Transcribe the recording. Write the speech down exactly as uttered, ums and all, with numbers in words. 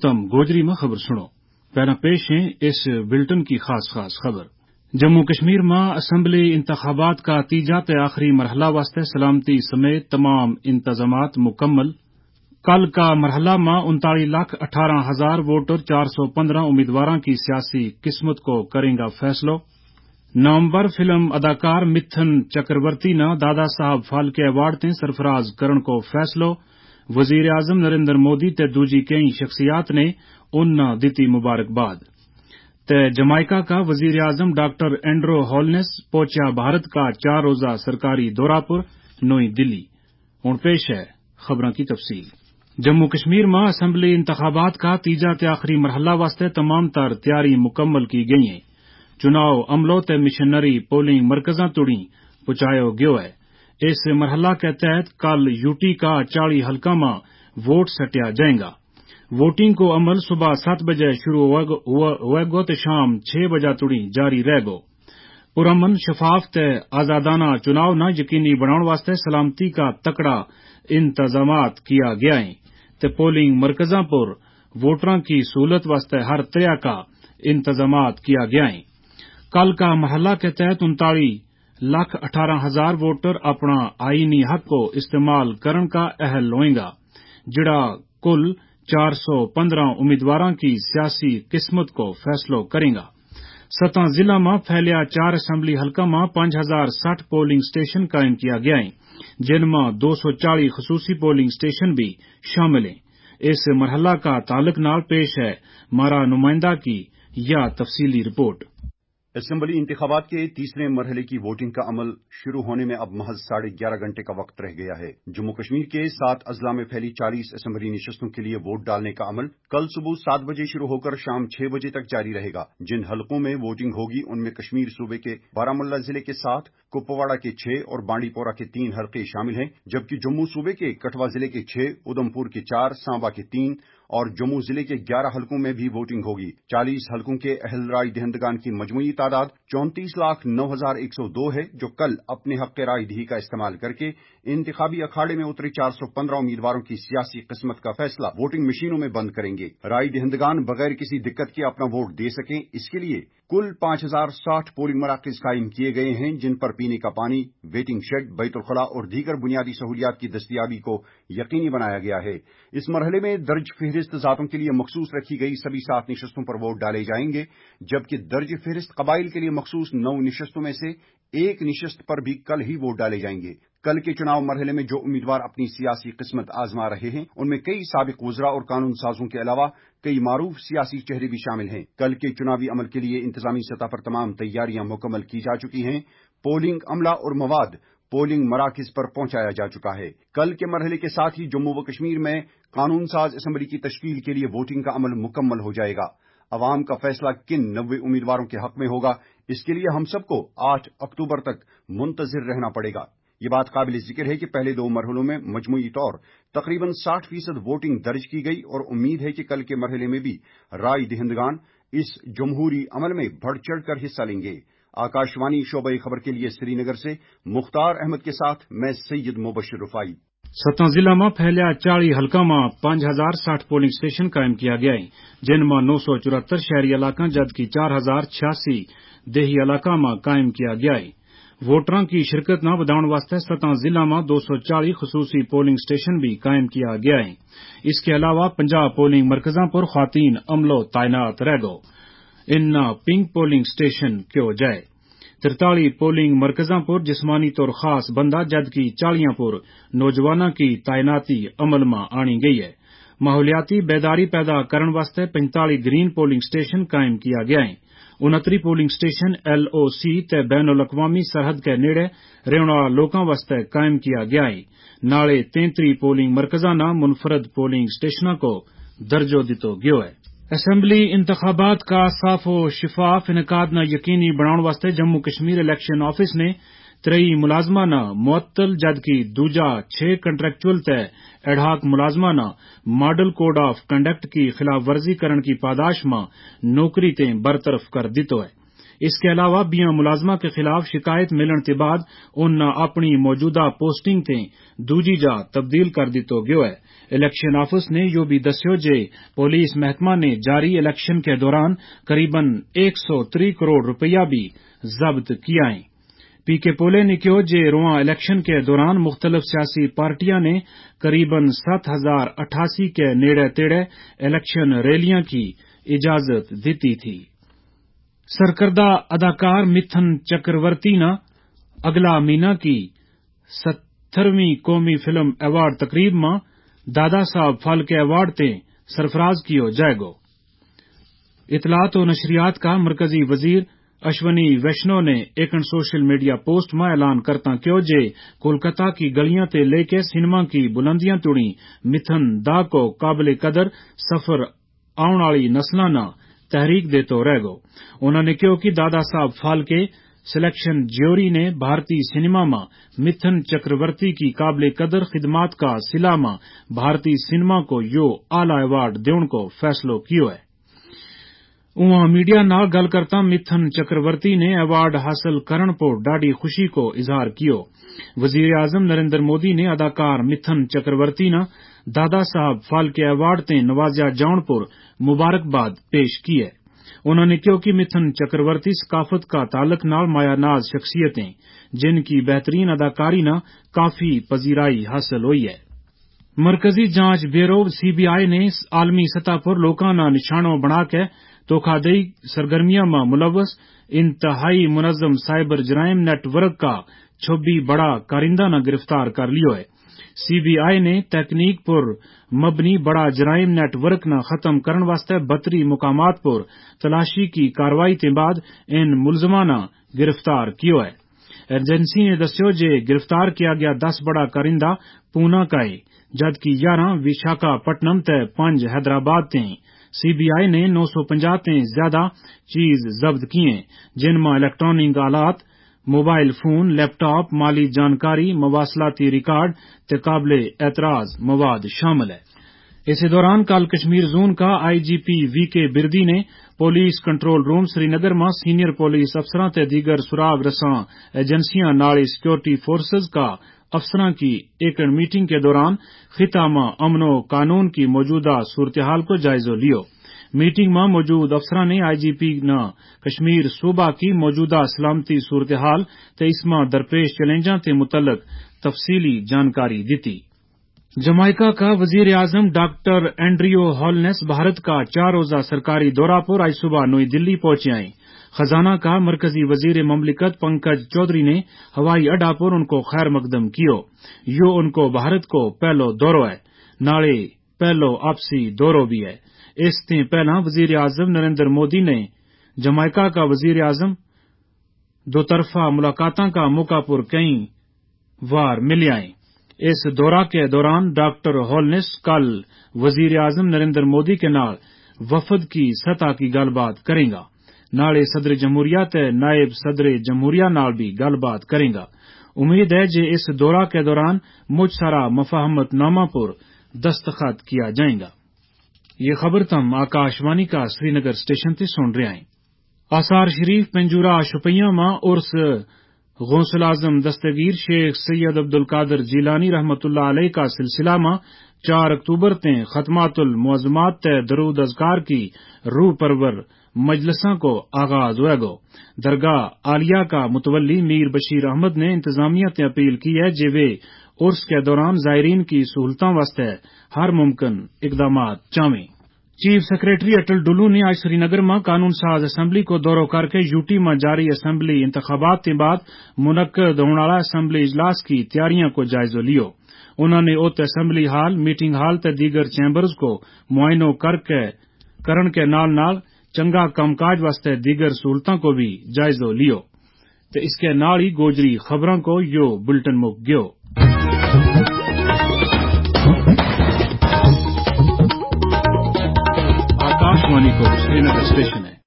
तम गोजरी में खबर सुनो। पहला पेश है इस बुलेटिन की खास खास खबर। जम्मू कश्मीर में असम्बली इंतखाबात का तीजा ते आखिरी मरहला वास्ते सलामती समेत तमाम इंतजामात मुकम्मल। कल का मरहला में उनतालीस लाख अठारह हजार वोटर चार सौ पंद्रह उम्मीदवारों की सियासी किस्मत को करेगा फैसलो। नवंबर फिल्म अदाकार मिथुन चक्रवर्ती ने दादा साहब फाल्के अवार्ड ते सरफराज करण को फैसलो। वजीर आजम नरेंद्र मोदी ते दूजी कई शख्सियात ने उन्ना दिती मुबारकबाद। ते जमाइका का वजीर आजम डॉक्टर एंड्रो हॉलनेस पहुंचा भारत का चार रोजा सरकारी दौरा पर नई दिल्ली। हुण पेश है खबरों की तफसील। जम्मू कश्मीर में असम्बली इंतखाबात का तीजा ते आखिरी मरहला वास्ते तमाम तर तैयारी मुकम्मल की गई है। चुनाव अमलों ते मिशनरी पोलिंग मरकजा तुड़ी पुचायो गयो है। इस मरहला के तहत कल यूटी का चालीस हल्का में वोट सटिया जाएगा। वोटिंग को अमल सुबह सात बजे शुरू होएगो तो शाम छह बजे तुड़ी जारी रहेगो। पुरअमन शफाफ ते आजादाना चुनाव न यकीनी बनाने वास्ते सलामती का तकड़ा इंतजामात किया गया है ते पोलिंग मरकजा पर वोटरों की सहूलत वास्ते हर तरह का इंतजामात किया गया है। कल का मरहला के तहत उनतालीस लाख अठारह हजार वोटर अपना आईनी हक को इस्तेमाल करने का अहल होएगा, जिड़ा कुल चार सौ पंद्रह उम्मीदवारों की सियासी किस्मत को फैसलो करेगा। सतना जिला में फैलिया चार असम्बली हल्का में पांच हजार साठ पोलिंग स्टेशन कायम किया गया है, जिनमें दो सौ चालीस खसूसी पोलिंग स्टेशन भी शामिल हैं। इस मरहला का ताल्लुक नाल पेश है मारा नुमाइंदा की यह तफसीली रिपोर्ट। असेंबली इंतखाबात के तीसरे मरहले की वोटिंग का अमल शुरू होने में अब महज साढ़े ग्यारह घंटे का वक्त रह गया है। जम्मू कश्मीर के सात अजला में फैली चालीस असेंबली नशस्तों के लिए वोट डालने का अमल कल सुबह सात बजे शुरू होकर शाम छह बजे तक जारी रहेगा। जिन हलकों में वोटिंग होगी उनमें कश्मीर सूबे के बारामुल्ला जिले के सात, कुपवाड़ा के छह और बांडीपोरा के तीन हलके शामिल हैं, जबकि जम्मू सूबे के कठुआ जिले के छह, उधमपुर के चार, सांबा के तीन और जम्मू जिले के ग्यारह हलकों में भी वोटिंग होगी। चालीस हलकों के अहल राय दहिंदगान की मजमूई तादाद चौंतीस लाख नौ हजार एक सौ दो है, जो कल अपने हक राय दही का इस्तेमाल करके इंतखाबी अखाड़े में उतरे चार सौ पंद्रह उम्मीदवारों की सियासी किस्मत का फैसला वोटिंग मशीनों में बंद करेंगे। राय दहिंदगान बगैर किसी दिक्कत के अपना वोट दे सकें, इसके लिए कुल पांच हजार साठ पोलिंग मराकज कायम किए गए हैं, जिन पर पीने का पानी, वेटिंग शेड, बैतुल खुला और दीगर बुनियादी सहूलियात की दस्तयाबी को यकीनी बनाया गया है। इस मरहले में दर्ज फहरिस्त जातों के लिए मखसूस रखी गई सभी सात निशस्तों पर वोट डाले जाएंगे, जबकि दर्ज फहरिस्त कबाइल के लिए मखसूस नौ निशस्तों में से एक निशस्त पर भी कल ही वोट डाले जाएंगे। कल के चुनाव मरहले में जो उम्मीदवार अपनी सियासी किस्मत आजमा रहे हैं, उनमें कई साबिक वज़रा और कानून साजों के अलावा कई मारूफ सियासी चेहरे भी शामिल हैं। कल के चुनावी अमल के लिए इंतजामी सतह पर तमाम तैयारियां मुकम्मल की जा चुकी हैं। पोलिंग अमला और मवाद पोलिंग मराकज पर पहुंचाया जा चुका है। कल के मरहले के साथ ही जम्मू व कश्मीर में कानून साज असेंबली की तश्कील के लिए वोटिंग का अमल मुकम्मल हो जाएगा। अवाम का फैसला किन नब्बे उम्मीदवारों के हक में होगा, इसके लिए हम सबको आठ अक्टूबर तक मुंतजिर रहना पड़ेगा। ये बात काबिल जिक्र है कि पहले दो मरहलों में मजमूई तौर तकरीबन साठ फीसद वोटिंग दर्ज की गई और उम्मीद है कि कल के मरहले में भी राय दहिंदगान इस जमहूरी अमल में बढ़ चढ़ कर हिस्सा लेंगे। आकाशवाणी शोबे खबर के लिए श्रीनगर से मुख्तार अहमद के साथ मैं सैयद मुबशिर रुफाई। सतना जिला में फैलिया चालीस हल्का में पांच हजार साठ पोलिंग स्टेशन कायम किया गया है, जिनमें नौ सौ चौहत्तर शहरी इलाका जबकि चार हजार छियासी देही इलाका में कायम किया गया है। वोटरों की शिरकत न बढ़ाने वास्ते सतना जिला में दो सौ चालीस खसूसी पोलिंग स्टेशन भी कायम किया गया है। इसके अलावा पंजाब पोलिंग मरकजा पर खातीन अमलो तैनात रहेगो। इन पिंक पोलिंग स्टेशन क्यों जाए। तिरतालीस पोलिंग मरकजा पर जिस्मानी तौर खास बंदा जबकि चालियां पर नौजवानों की तैनाती अमल में आनी गई है। माहौलियाती बेदारी पैदा करने वास्ते पैंतालीस ग्रीन पोलिंग स्टेशन कायम किया गया है। उनतरी polling station L O C ते बैनुल अकवामी सरहद के नेड़े रहने वाला लोगों वास्ते कायम किया गया है। नाले तैंतरी पोलिंग मरकजा न मुनफरद पोलिंग स्टेशनों को दर्जो दितो गयो है। असेंबली इंतखाबात का साफ और शिफाफ इनकाद न यकीनी बनाने वास्ते जम्मू कश्मीर इलेक्शन ऑफिस ने त्रई मुलाजमा न मुअत्तल जबकि दूजा छह कंट्रेक्चुअल ते एडहाक मुलाजमा न मॉडल कोड ऑफ कंडक्ट की खिलाफ वर्जी करने की पादाश में नौकरी ते बरतरफ कर दितो है। اس کے علاوہ بیاں ملازمہ کے خلاف شکایت ملن کے بعد ان اپنی موجودہ پوسٹنگ تے دوجی جا تبدیل کر دیتو گیو ہے۔ الیکشن آفس نے یو بھی دسیو جے پولیس محکمہ نے جاری الیکشن کے دوران قریباً ایک سو تری کروڑ روپیہ بھی ضبط کیا ہے۔ پی کے پولے نے کہو جے رواں الیکشن کے دوران مختلف سیاسی پارٹیاں نے قریباً سات ہزار اٹھاسی کے نیڑے تیڑے الیکشن ریلیاں کی اجازت دیتی تھی۔ سرکردہ اداکار متھن چکرورتی نے اگلا مہینہ کی سترویں قومی فلم ایوارڈ تقریب میں دادا صاحب پھالکے ایوارڈ تے سرفراز کیو جائے گو۔ اطلاعات و نشریات کا مرکزی وزیر اشونی ویشنو نے ایک سوشل میڈیا پوسٹ میں اعلان کرتا کیو جے کولکاتہ کی گلیاں تے لے کے سینما کی بلندیاں توڑی متھن دا کو قابل قدر سفر آن والی نسلاں نہ تحریک دیتو رہ گو۔ انہوں نے کہو کہ دادا صاحب پھالکے سلیکشن جیوری نے بھارتی سینما میں متھن چکرورتی کی قابل قدر خدمات کا صلہ میں بھارتی سینما کو یو اعلی ایوارڈ دیون کو فیصلو کیو ہے۔ وہاں میڈیا نال گل کرتا متھن چکرورتی نے ایوارڈ حاصل کرن پر ڈاڈی خوشی کو اظہار کیو۔ وزیر اعظم نریندر مودی نے اداکار متھن چکرورتی نے دادا صاحب پھالکے ایوارڈ تے نوازیا جاؤن پر مبارکباد پیش کی ہے۔ انہوں نے کہو کہ متھن چکرورتی ثقافت کا تعلق نال مایا ناز شخصیتیں جن کی بہترین اداکاری نے کافی پذیرائی حاصل ہوئی ہے۔ مرکزی جانچ بیورو سی بی آئی نے عالمی سطح پر لوکاں نہ نشانوں بنا کے دھوکہ دہی سرگرمیاں میں ملوث انتہائی منظم سائبر جرائم نیٹ ورک کا چھبی بڑا کارندہ نہ گرفتار کر لیو ہے۔ سی بی آئی نے تکنیک پر مبنی بڑا جرائم نیٹ ورک نہ ختم کرن واسطے بہتری مقامات پر تلاشی کی کاروائی کے بعد ان ملزماں نہ گرفتار کیو ہے۔ ایجنسی نے دسیو جے گرفتار کیا گیا دس بڑا کارندہ پونا کا ہے جبکہ گیارہ وشاکھا پٹنم تے پانچ حیدرآباد تے ہیں۔ سی بی آئی نے نو سو پنجا تے زیادہ چیز ضبط کیے جن میں الیکٹرانک آلات موبائل فون لیپ ٹاپ مالی جانکاری مواصلاتی ریکارڈ تے قابل اعتراض مواد شامل ہے۔ اسی دوران کل کشمیر زون کا آئی جی پی وی کے بردی نے police control room Srinagar میں سینئر پولیس افسراں تے دیگر سراغ رساں ایجنسیاں ناڑی سیکورٹی فورسز کا افسراں کی ایک میٹنگ کے دوران خطہ میں امن و قانون کی موجودہ صورتحال کو جائزہ لیو۔ میٹنگ میں موجود افسراں نے آئی جی پی نے کشمیر صوبہ کی موجودہ سلامتی صورتحال تے اس میں درپیش چیلنجاں تے متعلق تفصیلی جانکاری دیتی۔ جمائیکا کا وزیر اعظم ڈاکٹر اینڈریو ہولنس بھارت کا چار روزہ سرکاری دورہ پر آج صبح نئی دلی پہنچے ہیں۔ خزانہ کا مرکزی وزیر مملکت پنکج چودھری نے ہوائی اڈا پر ان کو خیر مقدم کیو۔ یہ ان کو بھارت کو پہلو دورو ہے، ناڑے پہلو آپسی دورو بھی ہے۔ اس سے پہلا وزیر اعظم نریندر مودی نے جمائیکا کا وزیر اعظم دو طرفہ ملاقاتوں کا موقع پر کئی وار ملے ہیں۔ اس دورہ کے دوران ڈاکٹر ہولنس کل وزیر اعظم نریندر مودی کے نال وفد کی سطح کی گل بات کریں گا، نالے صدر جمہوریہ تے نائب صدر جمہوریہ نال بھی گل بات کریں گا۔ امید ہے کہ اس دورہ کے دوران مجھ سارا مفاہمت نامہ پر دستخط کیا جائے گا۔ یہ خبر تم آکاش وانی کا سری نگر اسٹیشن سے سن رہے ہیں۔ آثار شریف پنجورہ شپیاں میں عرس غوث اعظم دستگیر شیخ سید عبد القادر جیلانی رحمت اللہ علیہ کا سلسلہ میں چار اکتوبر تے ختمات المعظمات تے درود اذکار کی روح پرور مجلسوں کو آغاز ہوئے گو۔ درگاہ عالیہ کا متولی میر بشیر احمد نے انتظامیہ تے اپیل کی ہے جے وے عرس کے دوران زائرین کی سہولتوں واسطے ہر ممکن اقدامات چاہیں۔ چیف سیکریٹری اٹل ڈلو نے آج سری نگر میں قانون ساز اسمبلی کو دورہ کر کے یوٹی میں جاری اسمبلی انتخابات کے بعد منعقد ہونے والا اسمبلی اجلاس کی تیاریاں کو جائزہ لیو۔ انہوں نے اوت اسمبلی ہال میٹنگ ہال تے دیگر چیمبرز کو معائنہ کر کے کرن کے نال نال چنگا کام کاج واسطے دیگر سہولتوں کو بھی جائزہ لیو۔ تے اس کے نال ہی گوجری خبروں کو یو بلٹن مک گیو۔ آکاش وانی کو سری نگر اسٹیشن ہے۔